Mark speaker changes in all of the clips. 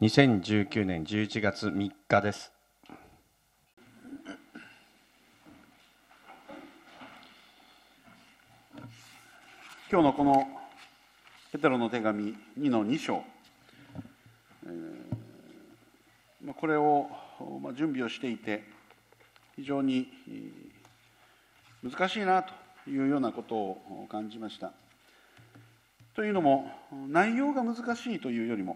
Speaker 1: 2019年11月3日です。
Speaker 2: 今日のこのペテロの手紙2の2章、これを準備をしていて非常に難しいなというようなことを感じました。というのも、内容が難しいというよりも、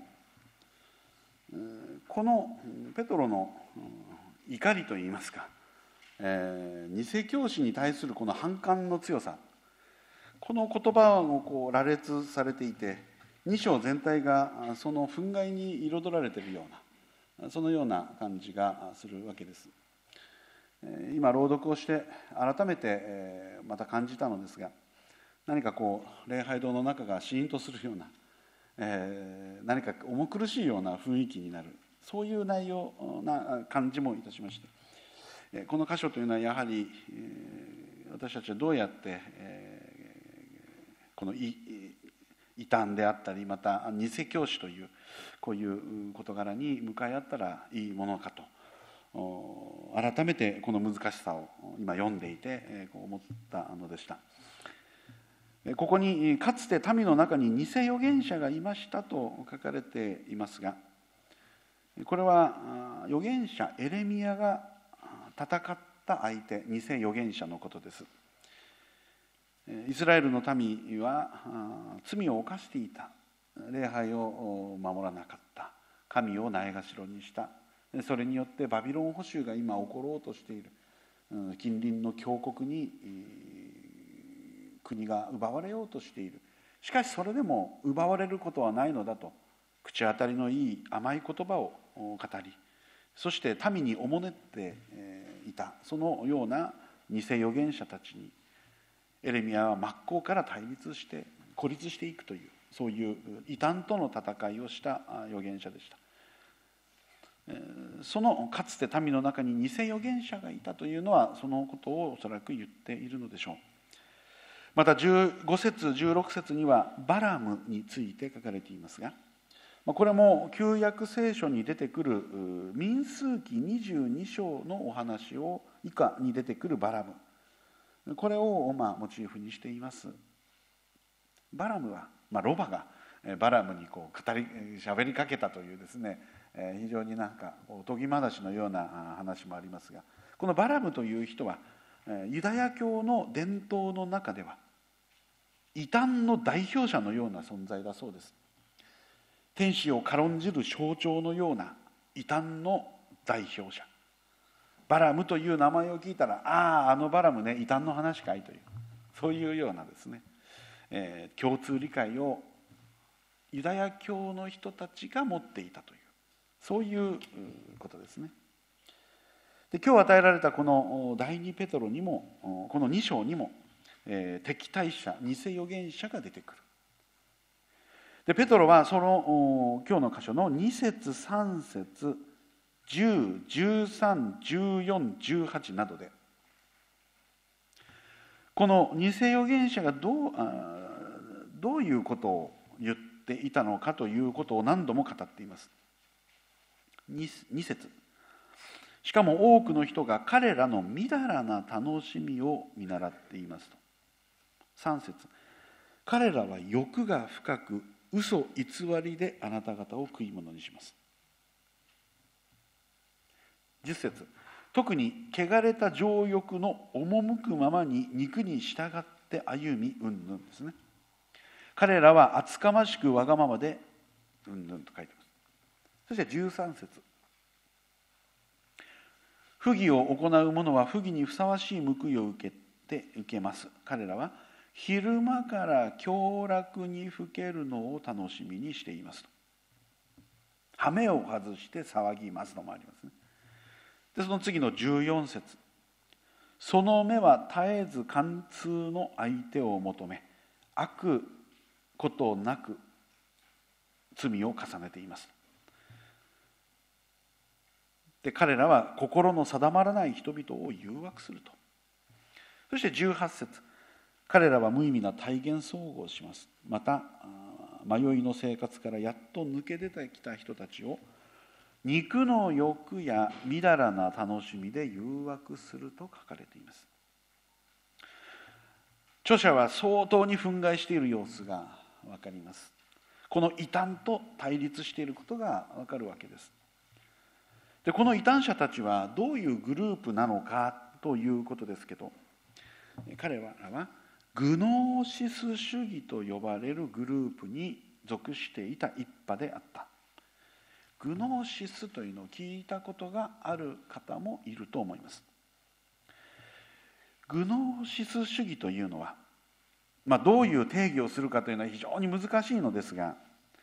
Speaker 2: このペテロの怒りといいますか、偽教師に対するこの反感の強さ、この言葉を羅列されていて、2章全体がその憤慨に彩られているような、そのような感じがするわけです。今朗読をして改めてまた感じたのですが、何か礼拝堂の中がシーンとするような、何か重苦しいような雰囲気になる、そういう内容な感じもいたしまして、この箇所というのはやはり私たちはどうやってこの異端であったり、また偽教師というこういう事柄に向かい合ったらいいものかと、改めてこの難しさを今読んでいて思ったのでした。ここにかつて民の中に偽預言者がいましたと書かれていますが、これは預言者エレミヤが戦った相手、偽預言者のことです。イスラエルの民は罪を犯していた、礼拝を守らなかった、神をないがしろにした、それによってバビロン捕囚が今起ころうとしている、近隣の強国に国が奪われようとしている。しかしそれでも奪われることはないのだと、口当たりのいい甘い言葉を語り、そして民におもねっていた、そのような偽預言者たちにエレミヤは真っ向から対立して孤立していくという、そういう異端との戦いをした預言者でした。そのかつて民の中に偽預言者がいたというのは、そのことをおそらく言っているのでしょう。また15節16節にはバラムについて書かれていますが、これも旧約聖書に出てくる民数記22章のお話を以下に出てくるバラム、これをモチーフにしています。バラムは、ロバがバラムに喋りかけたというですね、非常になんかおとぎ話のような話もありますが、このバラムという人はユダヤ教の伝統の中では異端の代表者のような存在だそうです。天使を軽んじる象徴のような異端の代表者。バラムという名前を聞いたら、あのバラムね、異端の話かいという、そういうようなですね、共通理解をユダヤ教の人たちが持っていたという、そういうことですね。で、今日与えられたこの第2ペテロにも、この2章にも、敵対者、偽預言者が出てくる。で、ペテロはその今日の箇所の2節3節10、13、14、18などで、この偽預言者がどういうことを言っていたのかということを何度も語っています。2節、しかも多くの人が彼らのみだらな楽しみを見習っていますと。3節、彼らは欲が深く嘘偽りであなた方を食い物にします。10節、特に汚れた情欲の赴くままに肉に従って歩みうんぬんですね。彼らは厚かましくわがままでうんぬんと書いてます。そして13節、不義を行う者は不義にふさわしい報いを受けます。彼らは昼間から享楽にふけるのを楽しみにしていますと。羽目を外して騒ぎますのもありますね。で、その次の14節、その目は絶えず貫通の相手を求め、悪ことなく罪を重ねています。で、彼らは心の定まらない人々を誘惑すると。そして18節、彼らは無意味な体言相互をします。また迷いの生活からやっと抜け出てきた人たちを肉の欲やみだらな楽しみで誘惑すると書かれています。著者は相当に憤慨している様子が分かります。この異端と対立していることが分かるわけです。でこの異端者たちはどういうグループなのかということですけど、彼らはグノーシス主義と呼ばれるグループに属していた一派であった。グノーシスというのを聞いたことがある方もいると思います。グノーシス主義というのは、どういう定義をするかというのは非常に難しいのですが、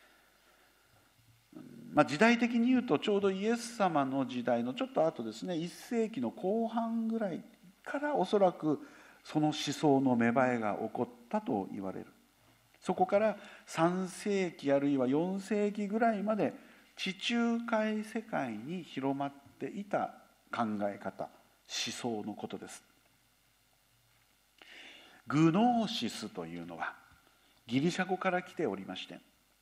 Speaker 2: 時代的に言うとちょうどイエス様の時代のちょっと後ですね、1世紀の後半ぐらいからおそらくその思想の芽生えが起こったと言われる。そこから3世紀あるいは4世紀ぐらいまで地中海世界に広まっていた考え方、思想のことです。グノーシスというのはギリシャ語から来ておりまして、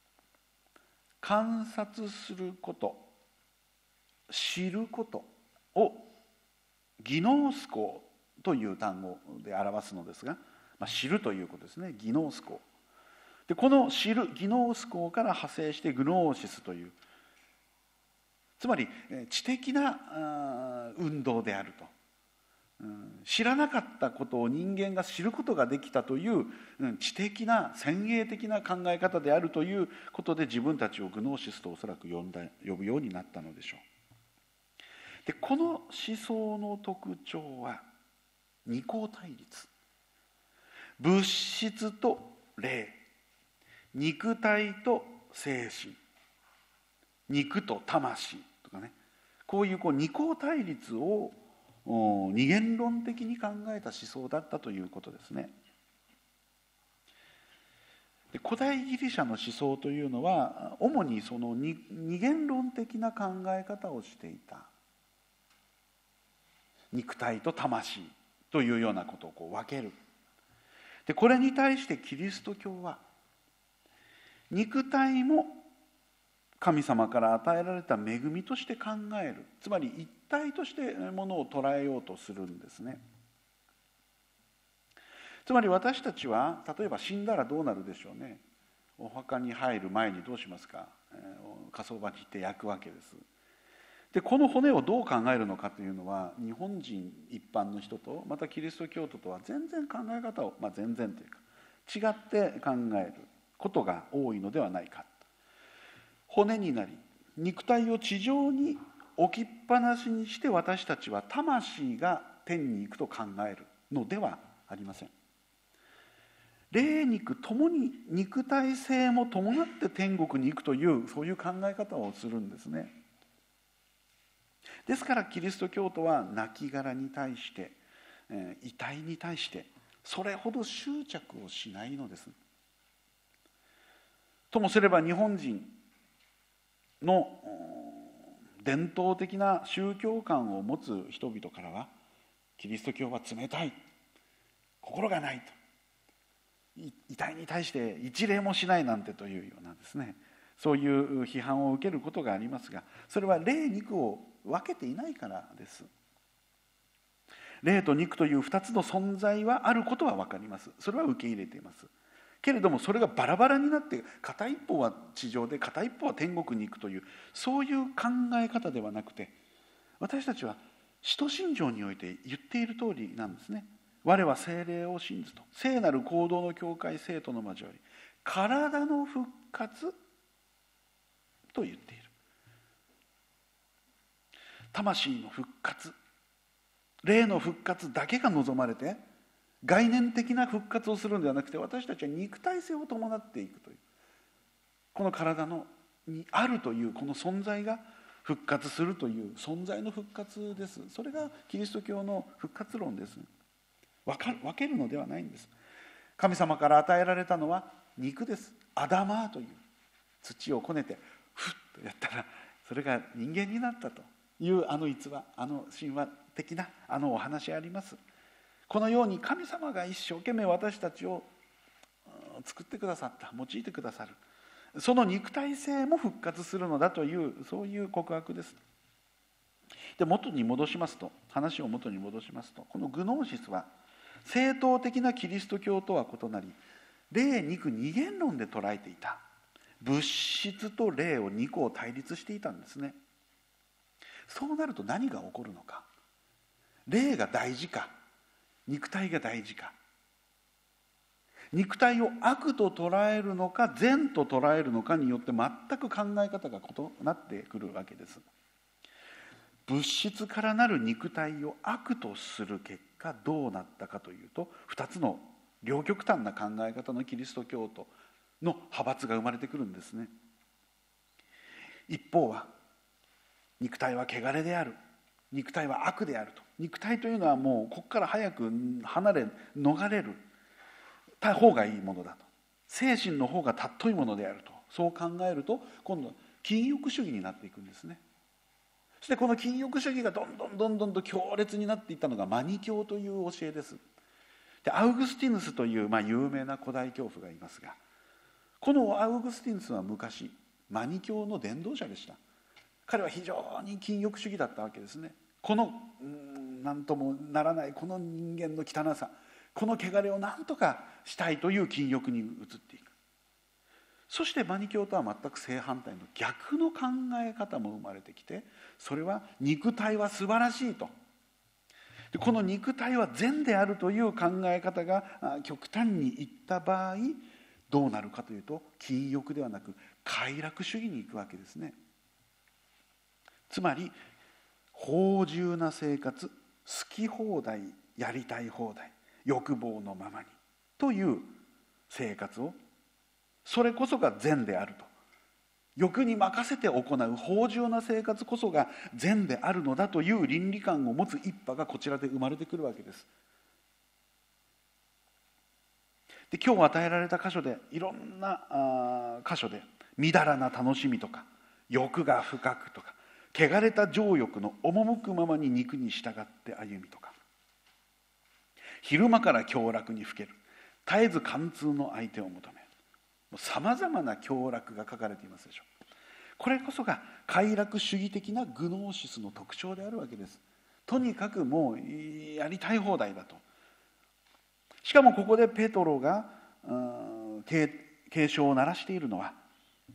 Speaker 2: 観察すること、知ることをギノースコという単語で表すのですが、知るということですね。ギノースコで、この知るギノースコから派生してグノーシスという、つまり知的な運動であると。知らなかったことを人間が知ることができたという知的な先鋭的な考え方であるということで、自分たちをグノーシスとおそらく呼ぶようになったのでしょう。でこの思想の特徴は二項対立、物質と霊、肉体と精神、肉と魂とかね、こういう二項対立を二元論的に考えた思想だったということですね。で古代ギリシャの思想というのは主にその二元論的な考え方をしていた。肉体と魂というようなことを分ける。でこれに対してキリスト教は肉体も神様から与えられた恵みとして考える、つまり一体としてものを捉えようとするんですね。つまり私たちは例えば死んだらどうなるでしょうね。お墓に入る前にどうしますか。火葬場に行って焼くわけです。でこの骨をどう考えるのかというのは、日本人一般の人とまたキリスト教徒とは全然考え方を、全然というか違って考えることが多いのではないか。骨になり肉体を地上に置きっぱなしにして、私たちは魂が天に行くと考えるのではありません。霊肉ともに肉体性も伴って天国に行くという、そういう考え方をするんですね。ですからキリスト教徒は亡骸に対して、遺体に対してそれほど執着をしないのです。ともすれば日本人の伝統的な宗教観を持つ人々からは、キリスト教は冷たい、心がないと、遺体に対して一礼もしないなんてというようなですね、そういう批判を受けることがありますが、それは霊肉を分けていないからです。霊と肉という2つの存在はあることは分かります。それは受け入れています。けれどもそれがバラバラになって、片一方は地上で片一方は天国に行くという、そういう考え方ではなくて、私たちは使徒信条において言っている通りなんですね。我は聖霊を信ずと、聖なる行動の教会聖徒の交わり、体の復活と言っている。魂の復活、霊の復活だけが望まれて、概念的な復活をするのではなくて、私たちは肉体性を伴っていくという、この体にあるというこの存在が復活するという存在の復活です。それがキリスト教の復活論です。分けるのではないんです。神様から与えられたのは肉です。アダマーという土をこねてフッとやったら、それが人間になったという逸話、神話的なお話あります。このように神様が一生懸命私たちを作ってくださった、用いてくださる。 その肉体性も復活するのだという、そういう告白です。で、話を元に戻しますと、このグノーシスは正統的なキリスト教とは異なり、霊肉二元論で捉えていた。物質と霊を二個を対立していたんですね。そうなると何が起こるのか。霊が大事か、肉体が大事か。肉体を悪と捉えるのか善と捉えるのかによって全く考え方が異なってくるわけです。物質からなる肉体を悪とする結果どうなったかというと、2つの両極端な考え方のキリスト教徒の派閥が生まれてくるんですね。一方は肉体は汚れである、肉体は悪であると。肉体というのはもうここから早く逃れるた方がいいものだと。精神の方が尊いものであると。そう考えると今度は禁欲主義になっていくんですね。そしてこの禁欲主義がどんどんと強烈になっていったのがマニ教という教えです。で、アウグスティヌスという、有名な古代教父がいますが、このアウグスティヌスは昔マニ教の伝道者でした。彼は非常に禁欲主義だったわけですね。この何ともならないこの人間の汚さ、この汚れを何とかしたいという禁欲に移っていく。そしてマニ教とは全く正反対の逆の考え方も生まれてきて、それは肉体は素晴らしいと。で、この肉体は善であるという考え方が極端にいった場合どうなるかというと、禁欲ではなく快楽主義に行くわけですね。つまり放縦な生活、好き放題、やりたい放題、欲望のままにという生活を、それこそが善であると。欲に任せて行う放縦な生活こそが善であるのだという倫理観を持つ一派がこちらで生まれてくるわけです。で、今日与えられた箇所でいろんな箇所でみだらな楽しみとか欲が深くとか汚れた情欲の赴くままに肉に従って歩みとか、昼間から享楽にふける、絶えず貫通の相手を求める、さまざまな享楽が書かれていますでしょう。これこそが快楽主義的なグノーシスの特徴であるわけです。とにかくもうやりたい放題だと。しかもここでペトロが警鐘を鳴らしているのは、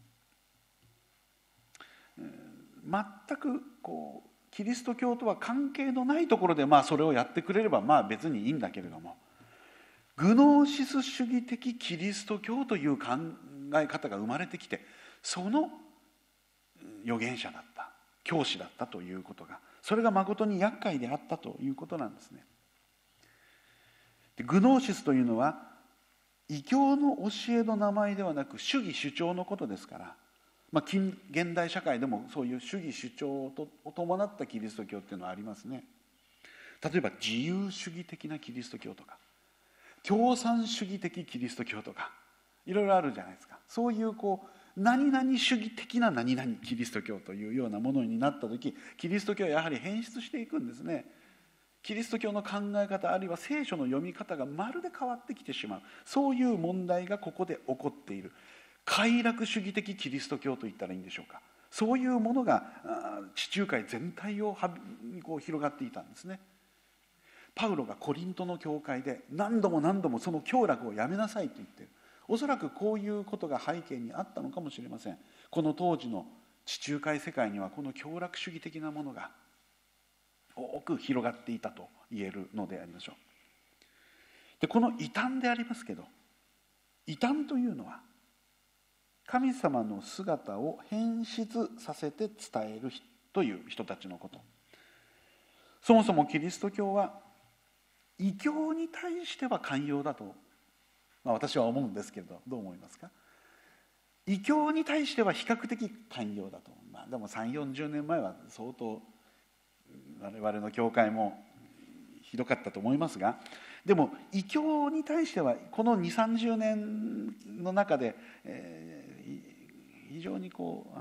Speaker 2: 全くキリスト教とは関係のないところでそれをやってくれれば別にいいんだけれども、グノーシス主義的キリスト教という考え方が生まれてきて、その預言者だった、教師だったということが、それが誠に厄介であったということなんですね。で、グノーシスというのは異教の教えの名前ではなく主義主張のことですから、現代社会でもそういう主義主張を伴ったキリスト教っていうのはありますね。例えば自由主義的なキリスト教とか共産主義的キリスト教とかいろいろあるじゃないですか。そういう何々主義的な何々キリスト教というようなものになった時、キリスト教はやはり変質していくんですね。キリスト教の考え方あるいは聖書の読み方がまるで変わってきてしまう、そういう問題がここで起こっている。快楽主義的キリスト教と言ったらいいんでしょうか。そういうものが地中海全体を広がっていたんですね。パウロがコリントの教会で何度もその享楽をやめなさいと言っている。おそらくこういうことが背景にあったのかもしれません。この当時の地中海世界にはこの享楽主義的なものが多く広がっていたと言えるのでありましょう。で、この異端でありますけど、異端というのは神様の姿を変質させて伝えるという人たちのこと。そもそもキリスト教は異教に対しては寛容だと、私は思うんですけれど、どう思いますか？異教に対しては比較的寛容だと。でも3、40年前は相当我々の教会もひどかったと思いますが、でも異教に対してはこの2、30年の中で、非常に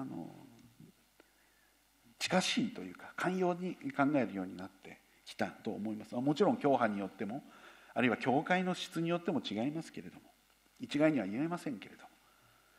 Speaker 2: 近しいというか寛容に考えるようになってきたと思います。もちろん教派によってもあるいは教会の質によっても違いますけれども、一概には言えませんけれども、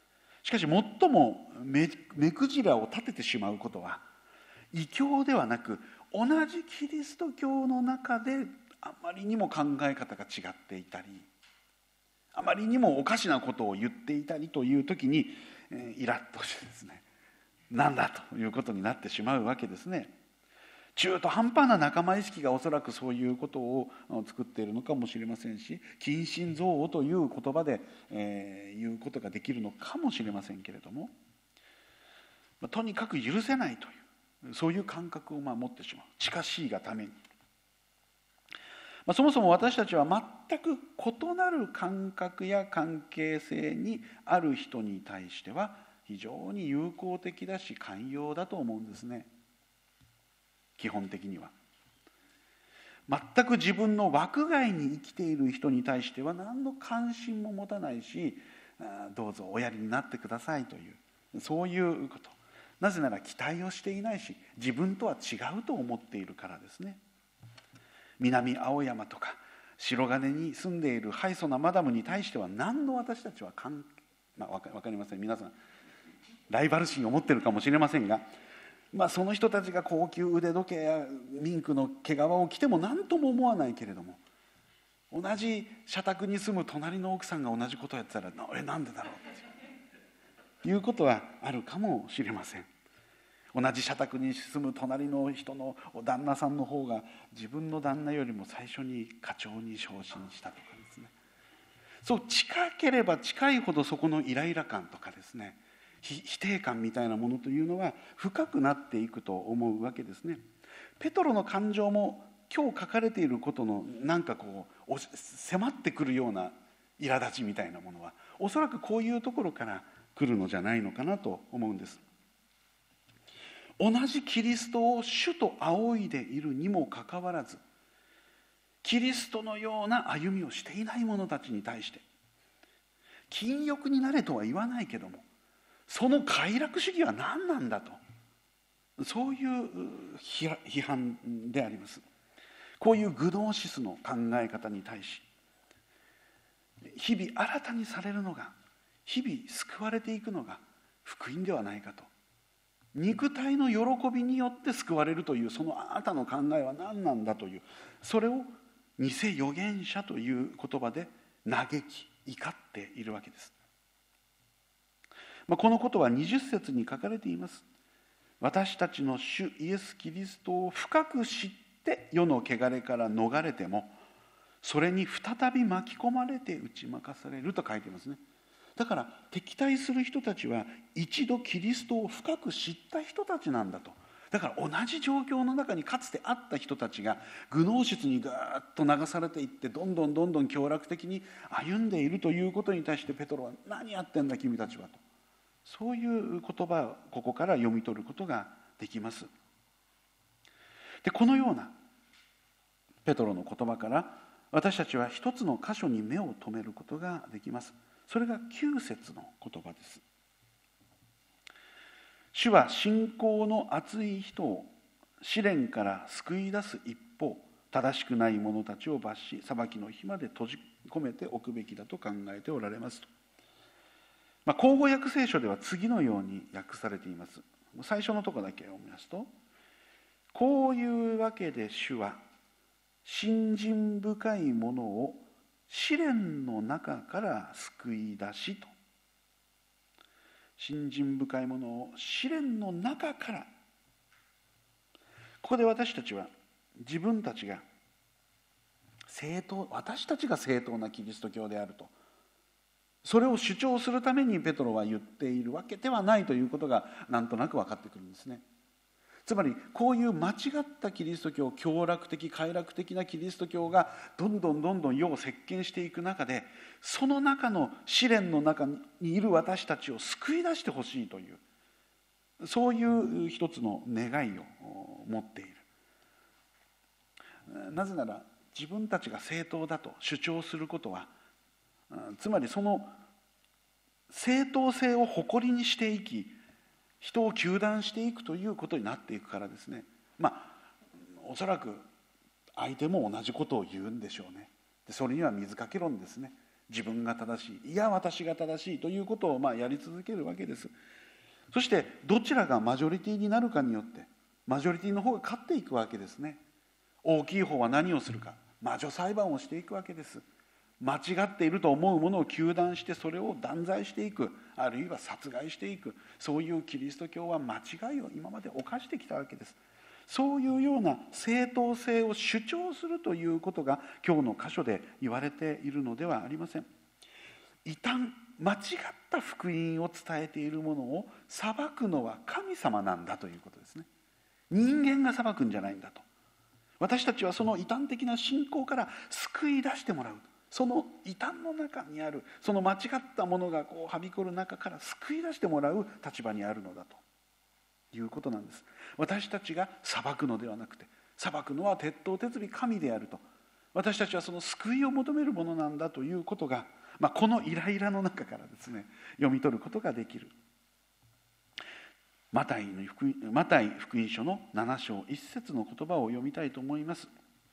Speaker 2: しかし最も目くじらを立ててしまうことは、異教ではなく同じキリスト教の中であまりにも考え方が違っていたり、あまりにもおかしなことを言っていたりという時にイラッとしてですね、なんだということになってしまうわけですね。中途半端な仲間意識がおそらくそういうことを作っているのかもしれませんし、近親憎悪という言葉で、言うことができるのかもしれませんけれども、とにかく許せないという、そういう感覚を持ってしまう。近しいがために、そもそも私たちは全く異なる感覚や関係性にある人に対しては非常に友好的だし寛容だと思うんですね。基本的には全く自分の枠外に生きている人に対しては何の関心も持たないし、どうぞおやりになってくださいという、そういうこと。なぜなら期待をしていないし、自分とは違うと思っているからですね。南青山とか白金に住んでいるハイソなマダムに対しては何の私たちは分かりません。皆さんライバル心を持っているかもしれませんが、その人たちが高級腕時計やミンクの毛皮を着ても何とも思わないけれども、同じ社宅に住む隣の奥さんが同じことをやってたらなんでだろうっていうことはあるかもしれません。同じ社宅に住む隣の人の旦那さんの方が自分の旦那よりも最初に課長に昇進したとかですね、そう近ければ近いほどそこのイライラ感とかですね、否定感みたいなものというのは深くなっていくと思うわけですね。ペトロの感情も今日書かれていることの迫ってくるような苛立ちみたいなものはおそらくこういうところから来るのじゃないのかなと思うんです。同じキリストを主と仰いでいるにもかかわらず、キリストのような歩みをしていない者たちに対して、禁欲になれとは言わないけども、その快楽主義は何なんだと、そういう批判であります。こういうグノーシスの考え方に対し、日々新たにされるのが、日々救われていくのが福音ではないかと。肉体の喜びによって救われるというそのあなたの考えは何なんだという、それを偽預言者という言葉で嘆き怒っているわけです。このことは20節に書かれています。私たちの主イエス・キリストを深く知って世の汚れから逃れても、それに再び巻き込まれて打ち負かされると書いていますね。だから敵対する人たちは一度キリストを深く知った人たちなんだと。だから同じ状況の中にかつてあった人たちがグノーシスにガーッと流されていって、どんどん享楽的に歩んでいるということに対してペトロは、何やってんだ君たちはと、そういう言葉をここから読み取ることができます。でこのようなペトロの言葉から私たちは一つの箇所に目を留めることができます。それが9節の言葉です。主は信仰の厚い人を試練から救い出す一方、正しくない者たちを罰し、裁きの日まで閉じ込めておくべきだと考えておられますと。口語訳聖書では次のように訳されています。最初のところだけ読みますと、こういうわけで主は信心深い者を試練の中から救い出しと。信心深い者を試練の中から。ここで私たちは自分たちが私たちが正当なキリスト教であると、それを主張するためにペトロは言っているわけではないということがなんとなく分かってくるんですね。つまりこういう間違ったキリスト教、享楽的快楽的なキリスト教がどんどん世を席巻していく中で、その中の試練の中にいる私たちを救い出してほしいという、そういう一つの願いを持っている。なぜなら自分たちが正当だと主張することは、つまりその正当性を誇りにしていき、人を糾弾していくということになっていくからですね。おそらく相手も同じことを言うんでしょうね。それには水かけ論ですね。 自分が正しい、いや私が正しいということをやり続けるわけです。そしてどちらがマジョリティになるかによってマジョリティの方が勝っていくわけですね。大きい方は何をするか、魔女裁判をしていくわけです。間違っていると思うものを糾弾してそれを断罪していく、あるいは殺害していく、そういうキリスト教は間違いを今まで犯してきたわけです。そういうような正当性を主張するということが今日の箇所で言われているのではありません。異端、間違った福音を伝えているものを裁くのは神様なんだということですね。人間が裁くんじゃないんだと。私たちはその異端的な信仰から救い出してもらう、その異端の中にあるその間違ったものがはびこる中から救い出してもらう立場にあるのだということなんです。私たちが裁くのではなくて、裁くのは徹頭徹尾神であると、私たちはその救いを求めるものなんだということが、このイライラの中からですね、読み取ることができる。マタイ福音書の7章1節の言葉を読みたいと思います。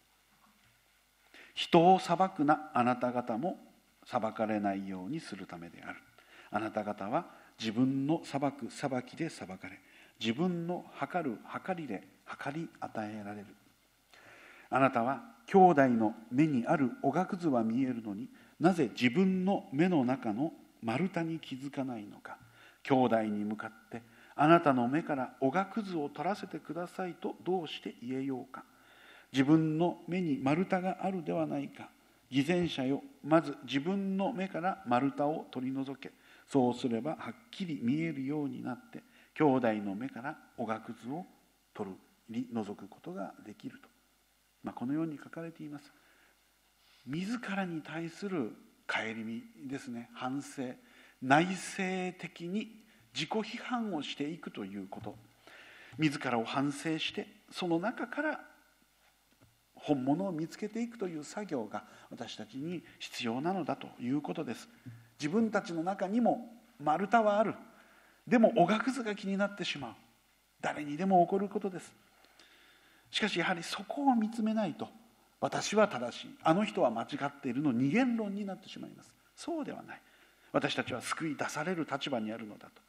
Speaker 2: 人を裁くな、あなた方も裁かれないようにするためである。あなた方は自分の裁く裁きで裁かれ、自分の測る測りで測り与えられる。あなたは兄弟の目にあるおがくずは見えるのに、なぜ自分の目の中の丸太に気づかないのか。兄弟に向かってあなたの目からおがくずを取らせてくださいとどうして言えようか。自分の目に丸太があるではないか。偽善者よ、まず自分の目から丸太を取り除け。そうすればはっきり見えるようになって、兄弟の目からおがくずを取り除くことができると、このように書かれています。自らに対する顧みですね、反省、内省的に自己批判をしていくということ、自らを反省してその中から本物を見つけていくという作業が私たちに必要なのだということです。自分たちの中にも丸太はある、でもおがくずが気になってしまう、誰にでも起こることです。しかしやはりそこを見つめないと、私は正しい、あの人は間違っているの二元論になってしまいます。そうではない。私たちは救い出される立場にあるのだと。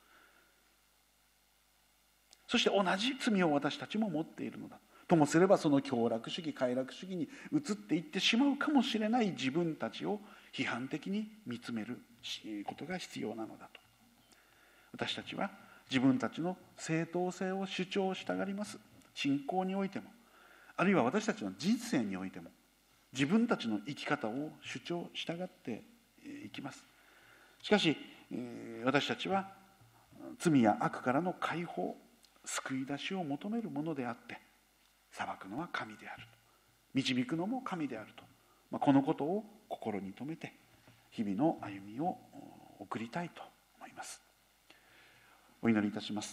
Speaker 2: そして同じ罪を私たちも持っているのだともすれば、その享楽主義快楽主義に移っていってしまうかもしれない自分たちを批判的に見つめることが必要なのだと。私たちは自分たちの正当性を主張したがります。信仰においても、あるいは私たちの人生においても自分たちの生き方を主張したがっていきます。しかし私たちは罪や悪からの解放、救い出しを求めるものであって、裁くのは神であると、導くのも神であると、このことを心に留めて日々の歩みを送りたいと思います。お祈りいたします。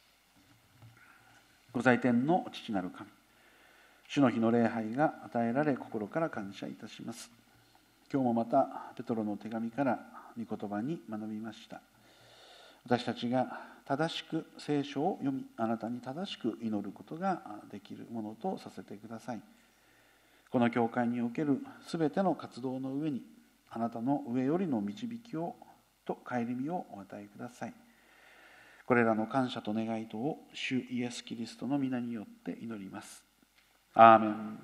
Speaker 2: ご在天の父なる神、主の日の礼拝が与えられ心から感謝いたします。今日もまたペトロの手紙から御言葉に学びました。私たちが正しく聖書を読み、あなたに正しく祈ることができるものとさせてください。この教会におけるすべての活動の上に、あなたの上よりの導きをと顧みをお与えください。これらの感謝と願いとを主イエスキリストの皆によって祈ります。アーメン。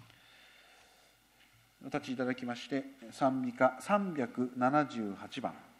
Speaker 2: お立ちいただきまして、賛美歌378番。